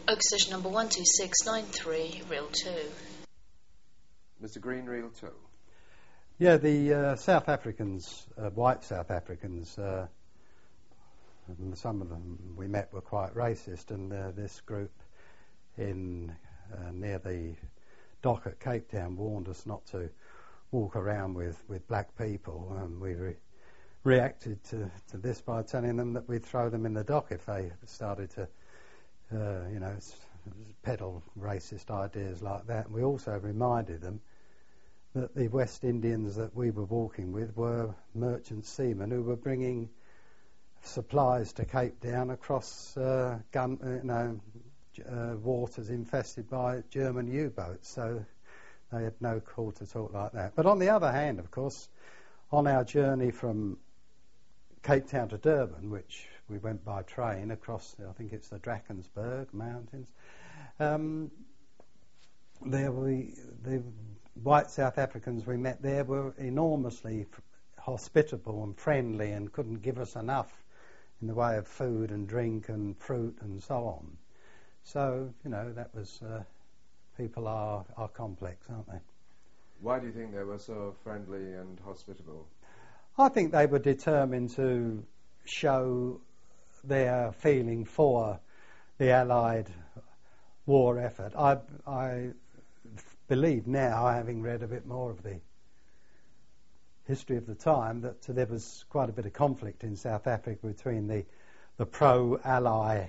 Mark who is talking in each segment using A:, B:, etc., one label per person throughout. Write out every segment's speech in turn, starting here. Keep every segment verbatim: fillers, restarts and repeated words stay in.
A: Oak station number one two six nine three, reel two.
B: Mister Green, reel two.
C: Yeah, the uh, South Africans, uh, white South Africans, uh, some of them we met were quite racist, and uh, this group in uh, near the dock at Cape Town warned us not to walk around with, with black people, and we re- reacted to, to this by telling them that we'd throw them in the dock if they started to, uh, you know, peddle racist ideas like that. And we also reminded them that the West Indians that we were walking with were merchant seamen who were bringing supplies to Cape Town across uh, gun, uh, you know, uh, waters infested by German U-boats. So they had no call to talk like that. But on the other hand, of course, on our journey from Cape Town to Durban, which we went by train across, I think it's the Drakensberg Mountains, um, there we the white South Africans we met there were enormously f- hospitable and friendly, and couldn't give us enough in the way of food and drink and fruit and so on. So, you know, that was, uh, people are, are complex, aren't they?
B: Why do you think they were so friendly and hospitable?
C: I think they were determined to show their feeling for the Allied war effort. I, I believe now, having read a bit more of the history of the time, that there was quite a bit of conflict in South Africa between the, the pro-Ally,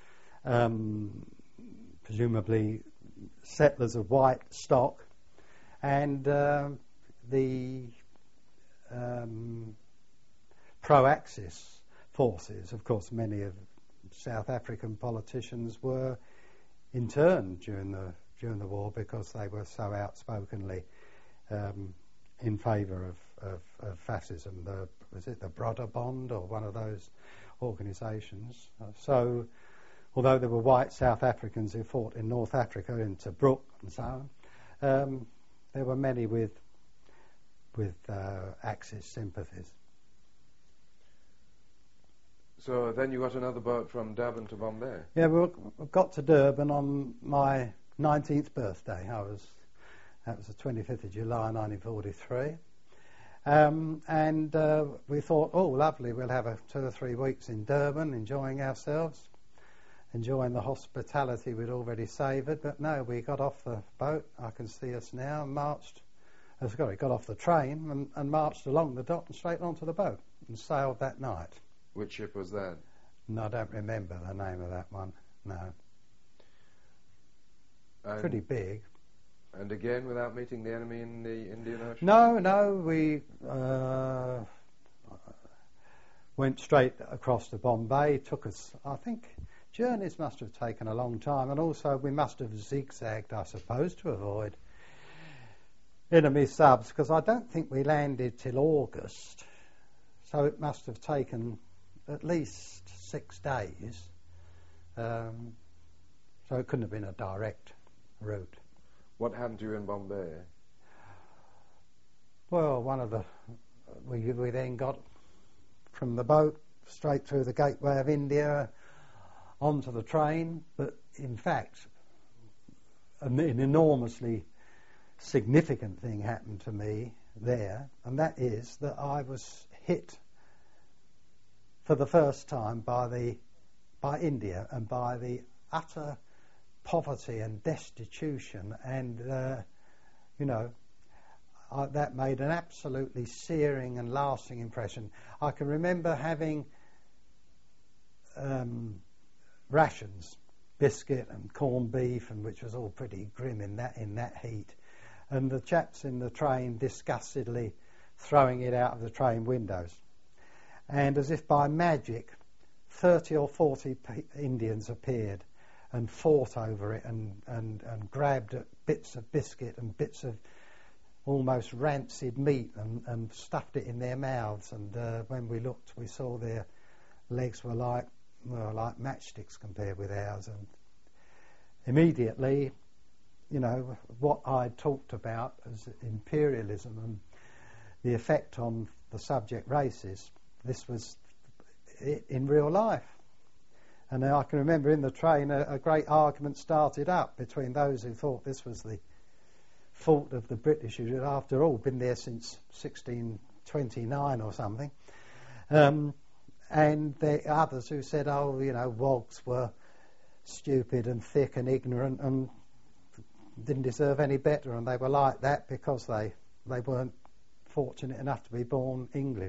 C: um, presumably settlers of white stock, and uh, the um, pro-Axis forces. Of course, many of South African politicians were interned during the during the war because they were so outspokenly um, in favour of, of, of fascism. The, was it the Broederbond or one of those organisations? Uh, so, although there were white South Africans who fought in North Africa, in Tobruk and so on, um, there were many with with uh, Axis sympathies.
B: So then you got another boat from Durban to Bombay?
C: Yeah, we got to Durban on my nineteenth birthday. I was that was the twenty-fifth of July nineteen forty-three, um, and uh, we thought, oh, lovely, we'll have a two or three weeks in Durban, enjoying ourselves, enjoying the hospitality we'd already savoured. But no, we got off the boat. I can see us now, and marched. Uh, sorry, got off the train and, and marched along the dock and straight onto the boat and sailed that night.
B: Which ship was that?
C: No, I don't remember the name of that one. No.
B: And
C: Pretty big.
B: And again, without meeting the enemy in the Indian Ocean?
C: No, no, we uh, went straight across to Bombay. Took us, I think, journeys must have taken a long time, and also we must have zigzagged, I suppose, to avoid enemy subs, because I don't think we landed till August, so it must have taken at least six days. Um, so it couldn't have been a direct route.
B: What happened to you in Bombay?
C: Well, one of the we we then got from the boat straight through the gateway of India onto the train, but in fact an, an enormously significant thing happened to me there, and that is that I was hit for the first time by the by India and by the utter poverty and destitution, and uh, you know I, that made an absolutely searing and lasting impression. I can remember having um, rations, biscuit and corned beef, and which was all pretty grim in that in that heat, and the chaps in the train disgustedly throwing it out of the train windows. And as if by magic, thirty or forty p- Indians appeared and fought over it and, and, and grabbed at bits of biscuit and bits of almost rancid meat and, and stuffed it in their mouths. And uh, when we looked, we saw their legs were like well, like matchsticks compared with ours. And immediately, you know, what I talked about as imperialism and the effect on the subject races, this was it in real life. And I can remember in the train a, a great argument started up between those who thought this was the fault of the British, who had after all been there since sixteen twenty-nine or something, um, and the others who said, oh, you know, wogs were stupid and thick and ignorant and didn't deserve any better, and they were like that because they, they weren't fortunate enough to be born English.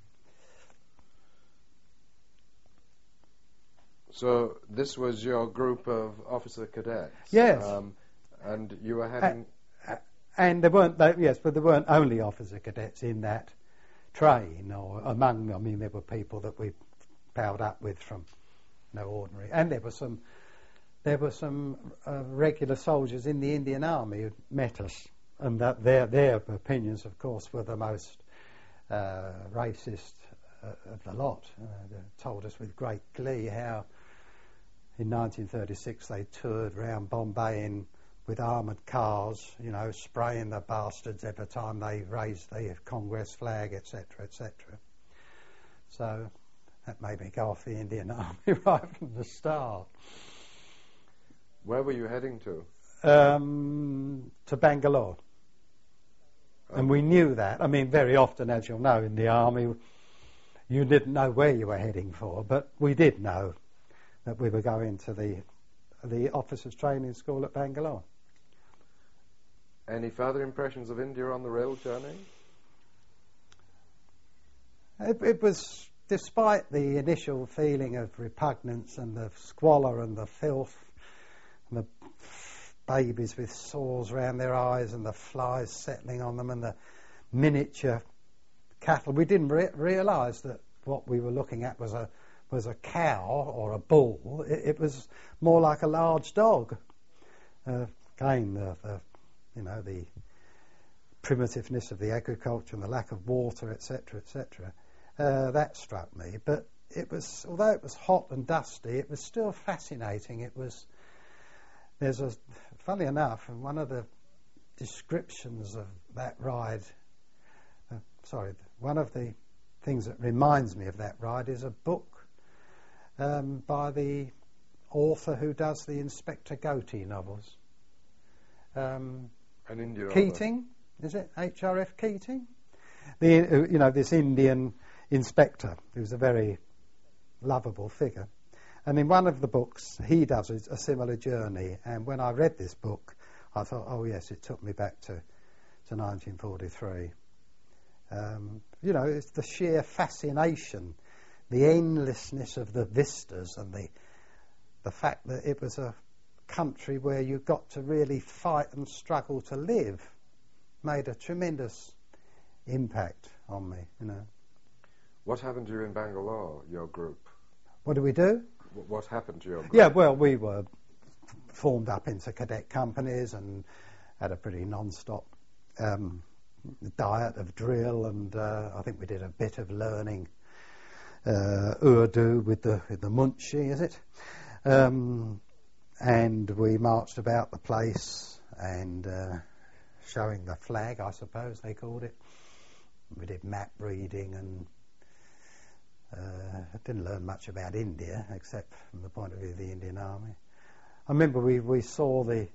B: So this was your group of officer cadets?
C: Yes.
B: Um, and you were heading...
C: Uh, and there weren't, th- yes, but there weren't only officer cadets in that train, or among, I mean, there were people that we palled up with from no ordinary, and there were some, there were some uh, regular soldiers in the Indian Army who met us, and that their their opinions, of course, were the most uh, racist uh, of the lot. Uh, they told us with great glee how in nineteen thirty-six they toured around Bombay in, with armoured cars, you know, spraying the bastards every time they raised the Congress flag, et cetera, et cetera. So that made me go off the Indian Army right from the start.
B: Where were you heading to?
C: Um, to Bangalore.
B: Oh.
C: And we knew that. I mean, very often, as you'll know, in the Army, you didn't know where you were heading for, but we did know that we were going to the the officers' training school at Bangalore.
B: Any further impressions of India on the rail journey?
C: It, it was, despite the initial feeling of repugnance and the squalor and the filth, and the babies with sores around their eyes and the flies settling on them and the miniature cattle, we didn't re- realise that what we were looking at was a was a cow or a bull. It, it was more like a large dog. Uh, again, the, the you know the primitiveness of the agriculture and the lack of water, et cetera, et cetera. Uh, that struck me. But it was, although it was hot and dusty, it was still fascinating. It was. There's a, funny enough, in one of the descriptions of that ride. Uh, sorry, one of the things that reminds me of that ride is a book um, by the author who does the Inspector Goethe novels. Um,
B: An Indian
C: Keating, is it H R F Keating? The uh, you know this Indian inspector who's a very lovable figure, and in one of the books he does a, a similar journey. And when I read this book, I thought, oh yes, it took me back to to nineteen forty-three. Um, you know, it's the sheer fascination, the endlessness of the vistas, and the the fact that it was a country where you got to really fight and struggle to live made a tremendous impact on me, you know.
B: What happened to you in Bangalore, your group?
C: What did we do?
B: W- what happened to your group?
C: Yeah, well, we were formed up into cadet companies and had a pretty non-stop um, diet of drill, and uh, I think we did a bit of learning uh, Urdu with the with the Munshi, is it? Um, and we marched about the place and uh, showing the flag, I suppose they called it. We did map reading, and uh, I didn't learn much about India except from the point of view of the Indian Army. I remember we, we saw the,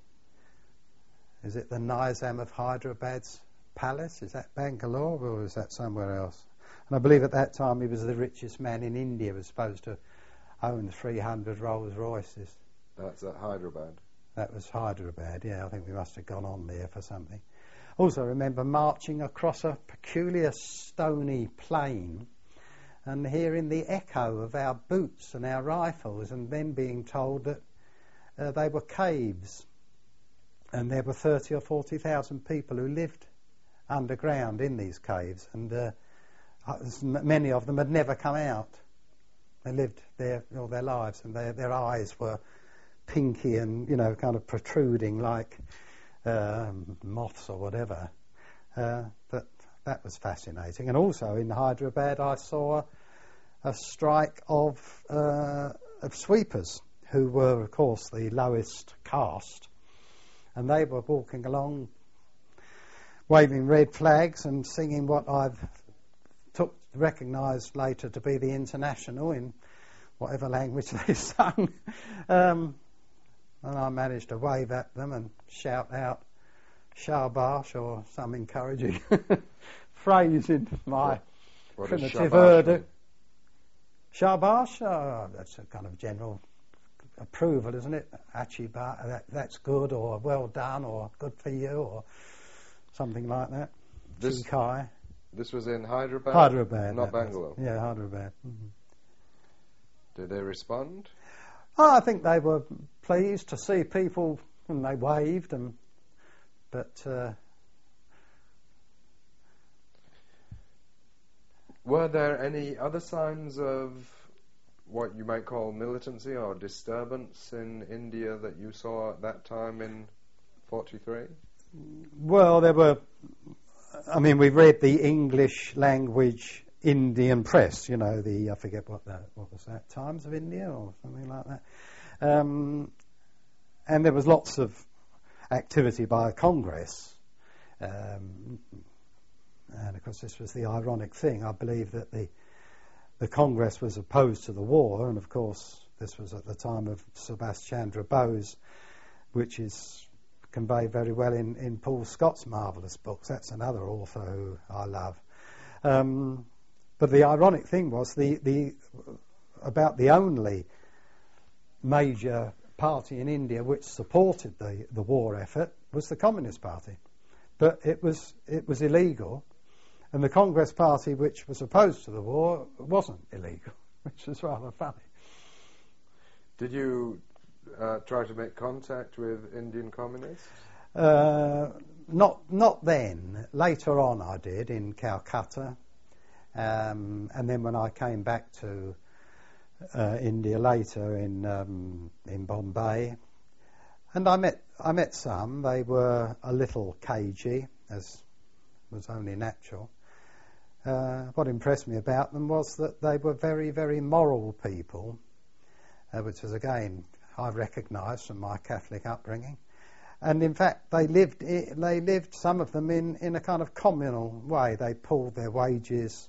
C: is it the Nizam of Hyderabad's palace? Is that Bangalore or is that somewhere else? And I believe at that time he was the richest man in India, was supposed to own three hundred Rolls Royces.
B: That's at Hyderabad.
C: That was Hyderabad, yeah. I think we must have gone on there for something. Also, I remember marching across a peculiar stony plain and hearing the echo of our boots and our rifles, and then being told that uh, they were caves, and there were thirty or forty thousand people who lived underground in these caves, and uh, many of them had never come out. They lived there all their lives, and their their eyes were pinky and, you know, kind of protruding like um, moths or whatever. Uh, but that was fascinating. And also in Hyderabad I saw a strike of, uh, of sweepers, who were, of course, the lowest caste. And they were walking along, waving red flags and singing what I've took recognised later to be the International in whatever language they sung. Um, and I managed to wave at them and shout out Shabash or some encouraging phrase in my
B: What
C: primitive
B: shabash
C: Urdu.
B: mean?
C: Shabash, oh, that's a kind of general approval, isn't it? Achiba, that, that's good, or well done, or good for you, or something like that.
B: This,
C: Chikai.
B: this was in Hyderabad?
C: Hyderabad.
B: Not
C: that
B: Bangalore?
C: was- Yeah, Hyderabad. Mm-hmm.
B: Did they respond?
C: Oh, I think they were pleased to see people, and they waved, and but uh,
B: Were there any other signs of what you might call militancy or disturbance in India that you saw at that time in forty-three?
C: well, there were. I mean, we read the English language Indian press. You know, the I forget what that what was that Times of India or something like that. Um, and there was lots of activity by Congress. Um, and of course, this was the ironic thing. I believe that the the Congress was opposed to the war, and of course, this was at the time of Subhash Chandra Bose, which is conveyed very well in, in Paul Scott's marvellous books. That's another author who I love. Um, but the ironic thing was the, the about the only major party in India which supported the, the war effort was the Communist Party. But it was it was illegal, and the Congress Party, which was opposed to the war, wasn't illegal, which was rather funny.
B: Did you uh, try to make contact with Indian communists?
C: Uh, not not then. Later on, I did in Calcutta, um, and then when I came back to uh, India later in um, in Bombay, and I met I met some. They were a little cagey, as was only natural. Uh, what impressed me about them was that they were very, very moral people, uh, which was again I recognised from my Catholic upbringing. And in fact, they lived. I- they lived. Some of them in, in a kind of communal way. They pooled their wages.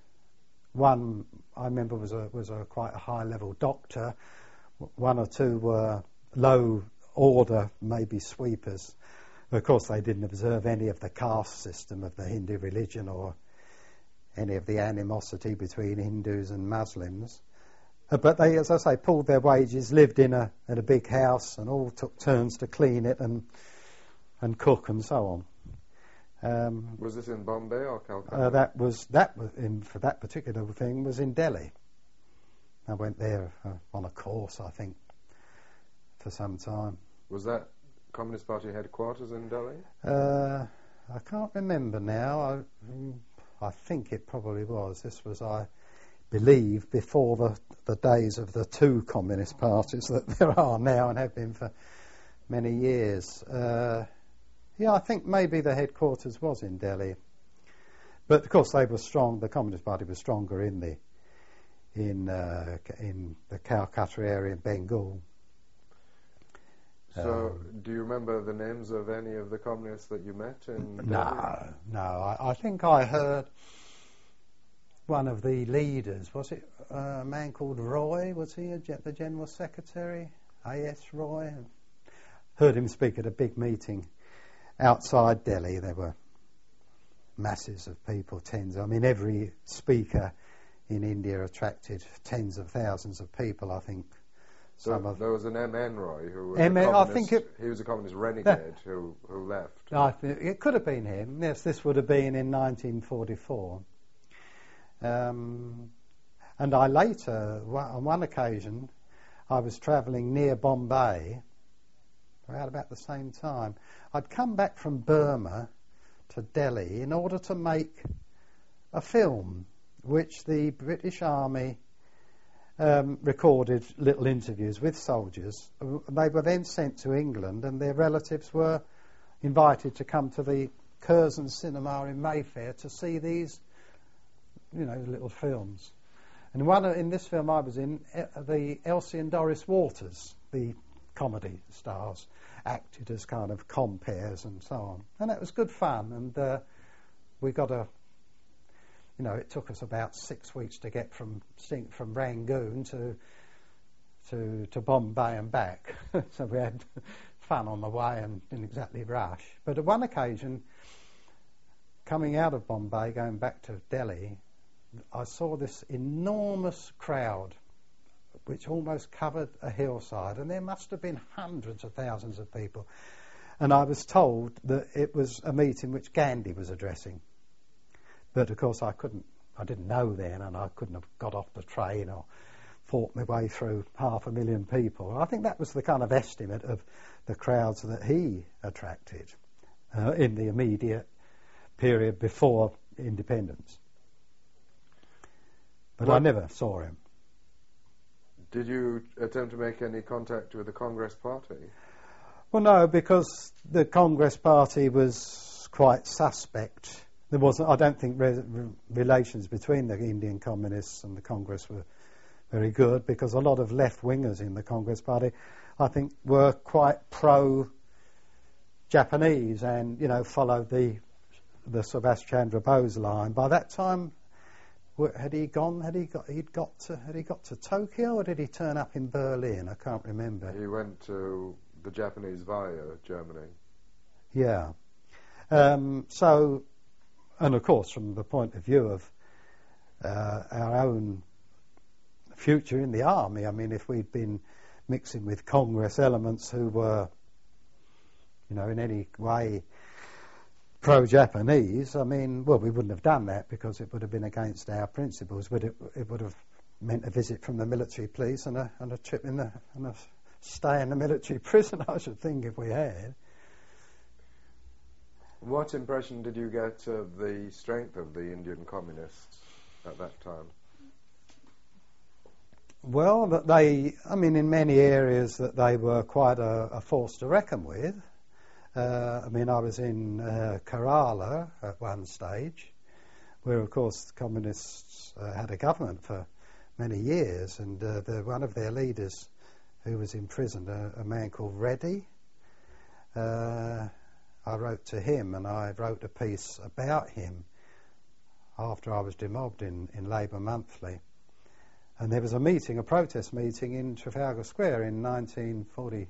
C: One I remember was a was a quite a high level doctor. One or two were low order, maybe sweepers. Of course, they didn't observe any of the caste system of the Hindu religion or any of the animosity between Hindus and Muslims. Uh, but they, as I say, pulled their wages, lived in a in a big house, and all took turns to clean it and and cook and so on. Um,
B: Was this in Bombay or Calcutta?
C: uh, that was that was in, for that particular thing was in Delhi. I went there uh, on a course, I think, for some time.
B: Was that Communist Party headquarters in Delhi?
C: Uh, I can't remember now. I, mm, I think it probably was. This was, I believe, before the, the days of the two communist parties that there are now and have been for many years. Uh, yeah, I think maybe the headquarters was in Delhi. But of course they were strong, the Communist Party was stronger in the in uh, in the Calcutta area in Bengal.
B: So, do you remember the names of any of the communists that you met in Delhi?
C: No, no. I, I think I heard one of the leaders. Was it a man called Roy? Was he a, ge- the General Secretary? A S Roy? Heard him speak at a big meeting outside Delhi. There were masses of people, tens. I mean, every speaker in India attracted tens of thousands of people, I think. Some
B: So
C: of
B: there was an M N Roy who was
C: M N
B: a
C: I
B: communist,
C: think it-
B: he was a communist renegade who, who left.
C: I think it could have been him. Yes, this would have been in nineteen forty-four. Um, and I later, wa- on one occasion, I was travelling near Bombay, around about the same time. I'd come back from Burma to Delhi in order to make a film, which the British Army um, recorded little interviews with soldiers. They were then sent to England, and their relatives were invited to come to the Curzon Cinema in Mayfair to see these, you know, little films. And one in this film I was in, uh, the Elsie and Doris Waters, the comedy stars, acted as kind of comperes and so on. And that was good fun, and uh, we got a you know, it took us about six weeks to get from from Rangoon to to to Bombay and back. So we had fun on the way and didn't exactly rush. But at one occasion, coming out of Bombay, going back to Delhi, I saw this enormous crowd which almost covered a hillside, and there must have been hundreds of thousands of people. And I was told that it was a meeting which Gandhi was addressing. But of course I couldn't, I didn't know then, and I couldn't have got off the train or fought my way through half a million people. I think that was the kind of estimate of the crowds that he attracted uh, in the immediate period before independence. But what? I never saw him.
B: Did you attempt to make any contact with the Congress Party?
C: Well, no, because the Congress Party was quite suspect. There wasn't, I don't think re- re- relations between the Indian Communists and the Congress were very good, because a lot of left-wingers in the Congress Party, I think, were quite pro-Japanese and, you know, followed the the Subhash Chandra Bose line. By that time, had he gone? Had he got? He'd got to. Had he got to Tokyo, or did he turn up in Berlin? I can't remember.
B: He went to the Japanese via Germany.
C: Yeah. Um, so, and of course, from the point of view of uh, our own future in the army, I mean, if we'd been mixing with Congress elements who were, you know, in any way pro-Japanese, I mean, well, we wouldn't have done that because it would have been against our principles, but it, it would have meant a visit from the military police and a, and a trip in the, and a stay in the military prison, I should think, if we had.
B: What impression did you get of the strength of the Indian communists at that time?
C: Well, that they, I mean, in many areas that they were quite a, a force to reckon with. Uh, I mean, I was in uh, Kerala at one stage, where, of course, the communists uh, had a government for many years, and uh, the, one of their leaders, who was imprisoned, a, a man called Reddy, uh, I wrote to him, and I wrote a piece about him after I was demobbed in, in Labour Monthly. And there was a meeting, a protest meeting in Trafalgar Square in nineteen forty-eight,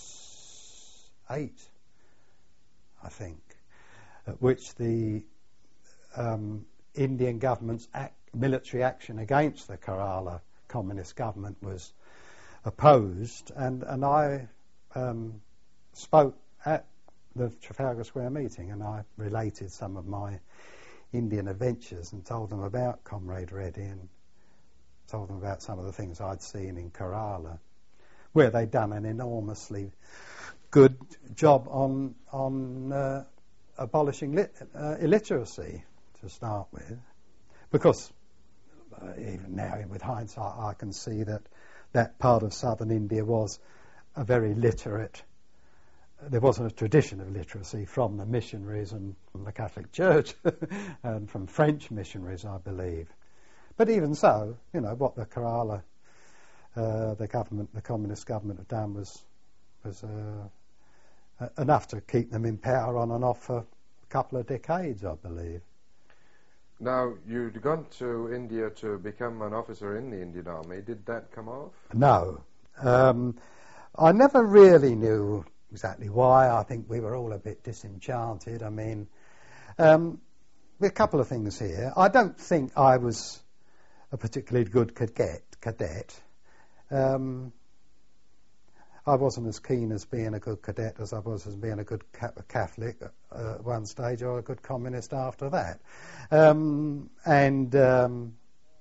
C: I think, at which the um, Indian government's act, military action against the Kerala communist government was opposed, and, and I um, spoke at the Trafalgar Square meeting, and I related some of my Indian adventures and told them about Comrade Reddy and told them about some of the things I'd seen in Kerala, where they'd done an enormously good job on on uh, abolishing lit, uh, illiteracy to start with, because uh, even now with hindsight I can see that that part of southern India was a very literate. There wasn't a tradition of literacy from the missionaries and from the Catholic Church and from French missionaries, I believe. But even so, you know, what the Kerala, uh, the government, the communist government had done was was uh, enough to keep them in power on and off for a couple of decades, I believe.
B: Now, you'd gone to India to become an officer in the Indian Army. Did that come off?
C: No. Um, I never really knew exactly why. I think we were all a bit disenchanted. I mean, um, a couple of things here. I don't think I was a particularly good cadet. cadet. Um, I wasn't as keen as being a good cadet as I was as being a good ca- Catholic uh, at one stage, or a good communist after that. Um, and um,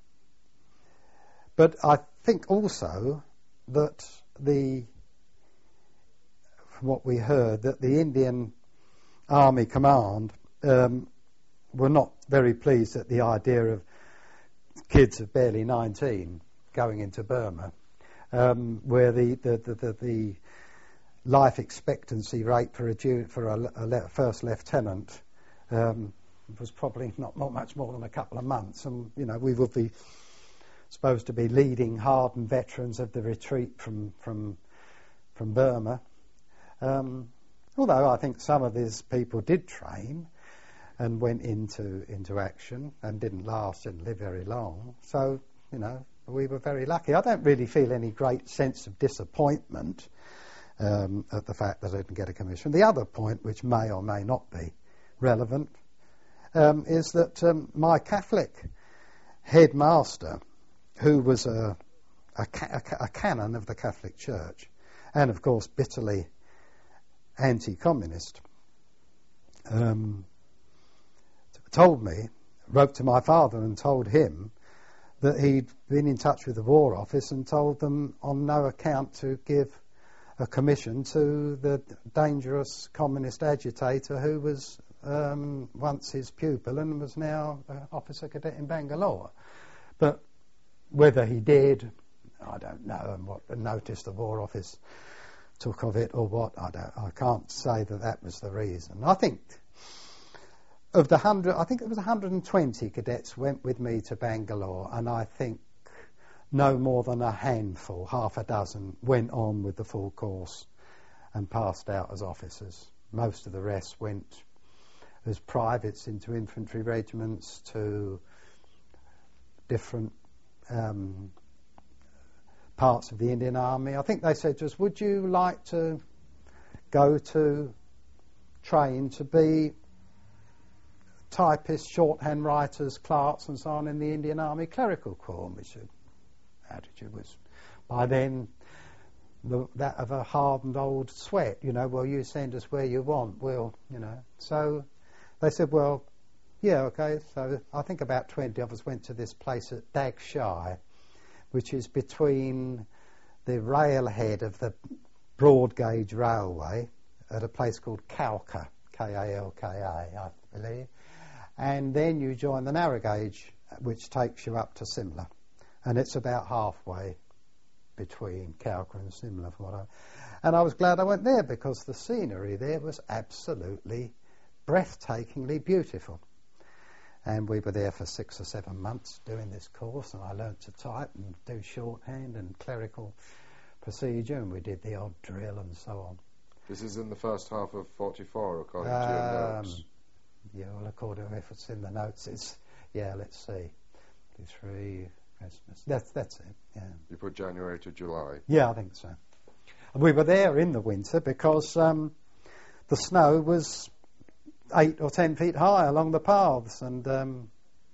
C: but I think also that the from what we heard, that the Indian Army Command um, were not very pleased at the idea of kids of barely nineteen going into Burma, um, where the the, the, the the life expectancy rate for a ju- for a, a le- first lieutenant um, was probably not, not much more than a couple of months, and you know we would be supposed to be leading hardened veterans of the retreat from from from Burma. Um, although I think some of these people did train. and went into into action and didn't last, didn't live very long. So, you know, we were very lucky. I don't really feel any great sense of disappointment um, at the fact that I didn't get a commission. The other point, which may or may not be relevant, um, is that um, my Catholic headmaster, who was a, a, ca- a canon of the Catholic Church, and of course bitterly anti-communist, um, told me, wrote to my father and told him that he'd been in touch with the War Office and told them on no account to give a commission to the dangerous communist agitator who was um, once his pupil and was now uh, officer cadet in Bangalore. But whether he did, I don't know, and what notice the War Office took of it or what, I don't. I can't say that that was the reason. I think of the hundred, I think it was one hundred twenty cadets went with me to Bangalore, and I think no more than a handful, half a dozen, went on with the full course and passed out as officers. Most of the rest went as privates into infantry regiments, to different um, parts of the Indian Army. I think they said to us, would you like to go to train to be typists, shorthand writers, clerks and so on in the Indian Army Clerical Corps? Which attitude was by then the, that of a hardened old sweat, you know, well, you send us where you want, we'll, you know. So they said, well, yeah, okay. So I think about twenty of us went to this place at Dagshai, which is between the railhead of the broad gauge railway at a place called Kalka, K A L K A, I believe. And then you join the narrow gauge, which takes you up to Simla. And it's about halfway between Kalka and Simla. From what I, and I was glad I went there because the scenery there was absolutely breathtakingly beautiful. And we were there for six or seven months doing this course, and I learnt to type and do shorthand and clerical procedure, and we did the odd drill and so on.
B: This is in the first half of forty-four, according um, to your notes.
C: Yeah, well, according to if it's in the notes, it's, yeah, let's see, three, Christmas. That's, that's it, yeah.
B: You put January to July?
C: Yeah, I think so. And we were there in the winter because um, the snow was eight or ten feet high along the paths, and um,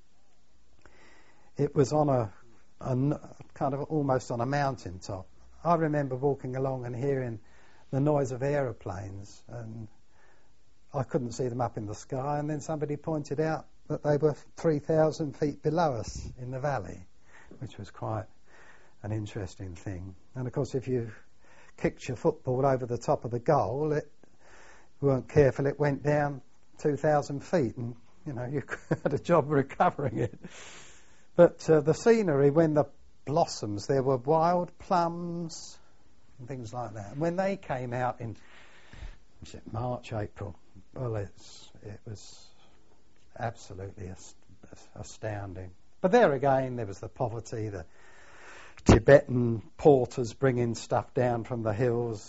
C: it was on a, a kind of almost on a mountain top. I remember walking along and hearing the noise of aeroplanes, and I couldn't see them up in the sky, and then somebody pointed out that they were three thousand feet below us in the valley, which was quite an interesting thing. And of course, if you kicked your football over the top of the goal, it, if you weren't careful, it went down two thousand feet, and you know, you had a job recovering it. But uh, the scenery, when the blossoms, there were wild plums and things like that. And when they came out in, was it March, April, well, it's, it was absolutely ast- astounding. But there again, there was the poverty, the Tibetan porters bringing stuff down from the hills,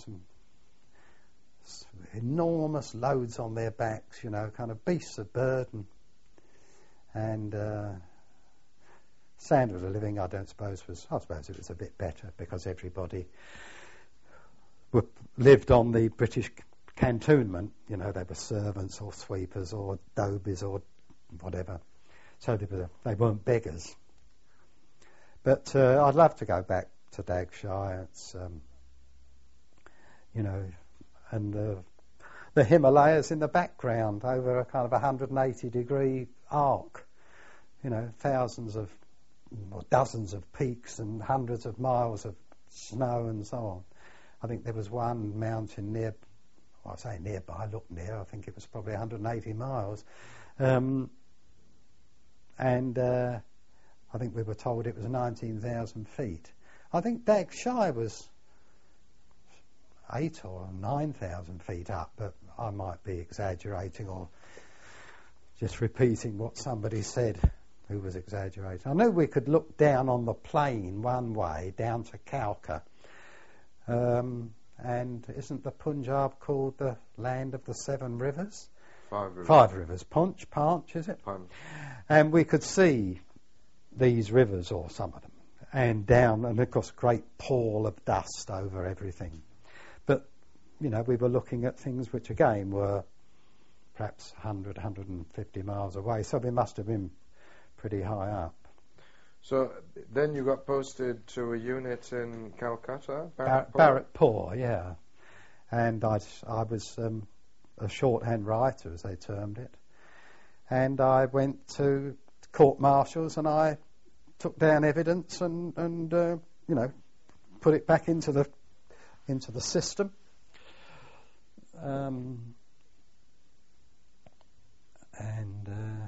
C: enormous loads on their backs, you know, kind of beasts of burden. And uh, standard of living, I don't suppose, was, I suppose it was a bit better because everybody were, lived on the British cantonment, you know, they were servants or sweepers or dobies or whatever. So they, were, they weren't beggars. But uh, I'd love to go back to Dagshai. It's, um, you know, and the, the Himalayas in the background over a kind of one hundred eighty degree arc. You know, thousands of, or dozens of peaks and hundreds of miles of snow and so on. I think there was one mountain near, well, I say nearby, look near, I think it was probably one hundred eighty miles. Um, and uh, I think we were told it was nineteen thousand feet. I think Dagshai was eight or nine thousand feet up, but I might be exaggerating or just repeating what somebody said who was exaggerating. I knew we could look down on the plain one way, down to Kalka. Um, and isn't the Punjab called the land of the seven rivers?
B: five rivers.
C: Five rivers. Punch, Panch, is it?
B: Punch.
C: And we could see these rivers, or some of them, and down, and of course, a great pall of dust over everything. But, you know, we were looking at things which, again, were perhaps one hundred, one hundred fifty miles away, so we must have been pretty high up.
B: So then you got posted to a unit in Calcutta?
C: Bar- Barrackpore, yeah. And I, I was um, a shorthand writer, as they termed it. And I went to court martials and I took down evidence and, and uh, you know, put it back into the into the system. Um, and uh,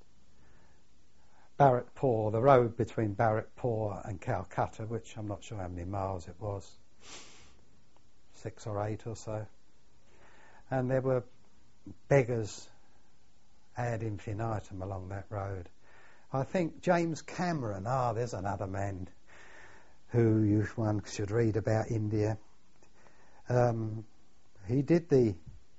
C: Barrackpore, the road between Barrackpore and Calcutta, which I'm not sure how many miles it was, six or eight or so. And there were beggars ad infinitum along that road. I think James Cameron, ah, there's another man who you, one should read about India. Um, he did the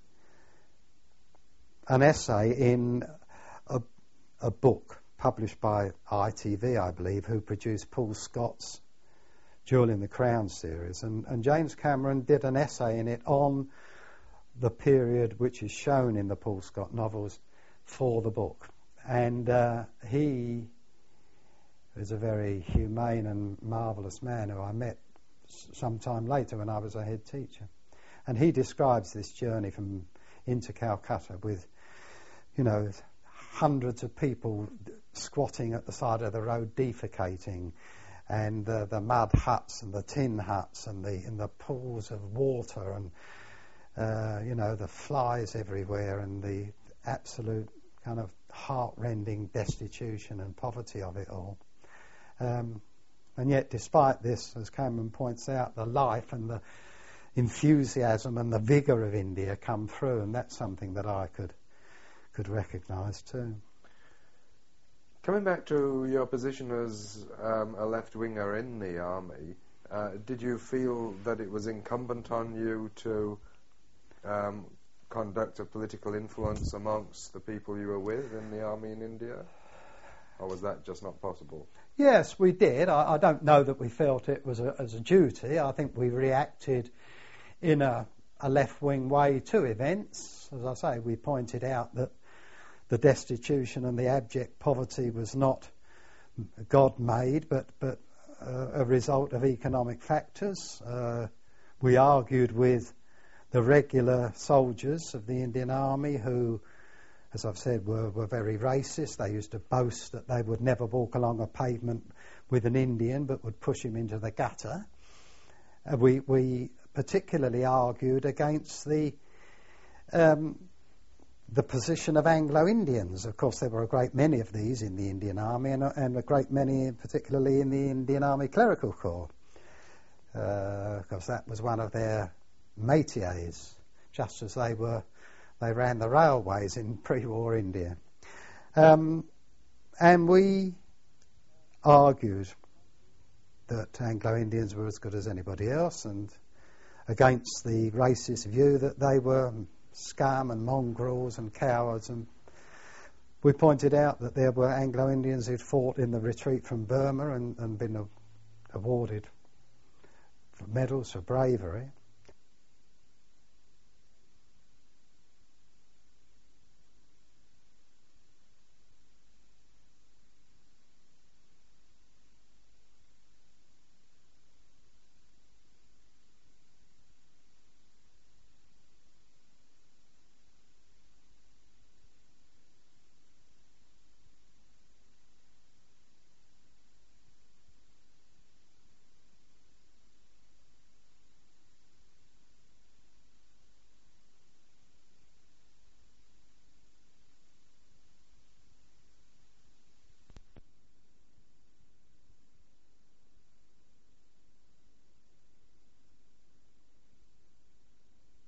C: an essay in a, a book published by I T V, I believe, who produced Paul Scott's Jewel in the Crown series. And, and James Cameron did an essay in it on the period which is shown in the Paul Scott novels for the book. And uh, he was a very humane and marvellous man who I met s- some time later when I was a head teacher. And he describes this journey from into Calcutta with, you know, hundreds of people squatting at the side of the road defecating, and uh, the mud huts and the tin huts and the and the pools of water and uh, you know, the flies everywhere and the absolute kind of heart-rending destitution and poverty of it all. Um, and yet, despite this, as Cameron points out, the life and the enthusiasm and the vigour of India come through, and that's something that I could could recognise too.
B: Coming back to your position as um, a left-winger in the army, uh, did you feel that it was incumbent on you to um, conduct a political influence amongst the people you were with in the army in India? Or was that just not possible?
C: Yes, we did. I, I don't know that we felt it was a, as a duty. I think we reacted in a, a left-wing way to events. As I say, we pointed out that the destitution and the abject poverty was not God-made, but, but uh, a result of economic factors. Uh, we argued with the regular soldiers of the Indian Army who, as I've said, were, were very racist. They used to boast that they would never walk along a pavement with an Indian but would push him into the gutter. Uh, we, we particularly argued against the um, the position of Anglo-Indians. Of course, there were a great many of these in the Indian Army, and, and a great many particularly in the Indian Army Clerical Corps. Uh, of course, that was one of their métiers, just as they were, they ran the railways in pre-war India. Um, and we argued that Anglo-Indians were as good as anybody else, and against the racist view that they were scum and mongrels and cowards. And we pointed out that there were Anglo-Indians who'd fought in the retreat from Burma and, and been a, awarded for medals for bravery.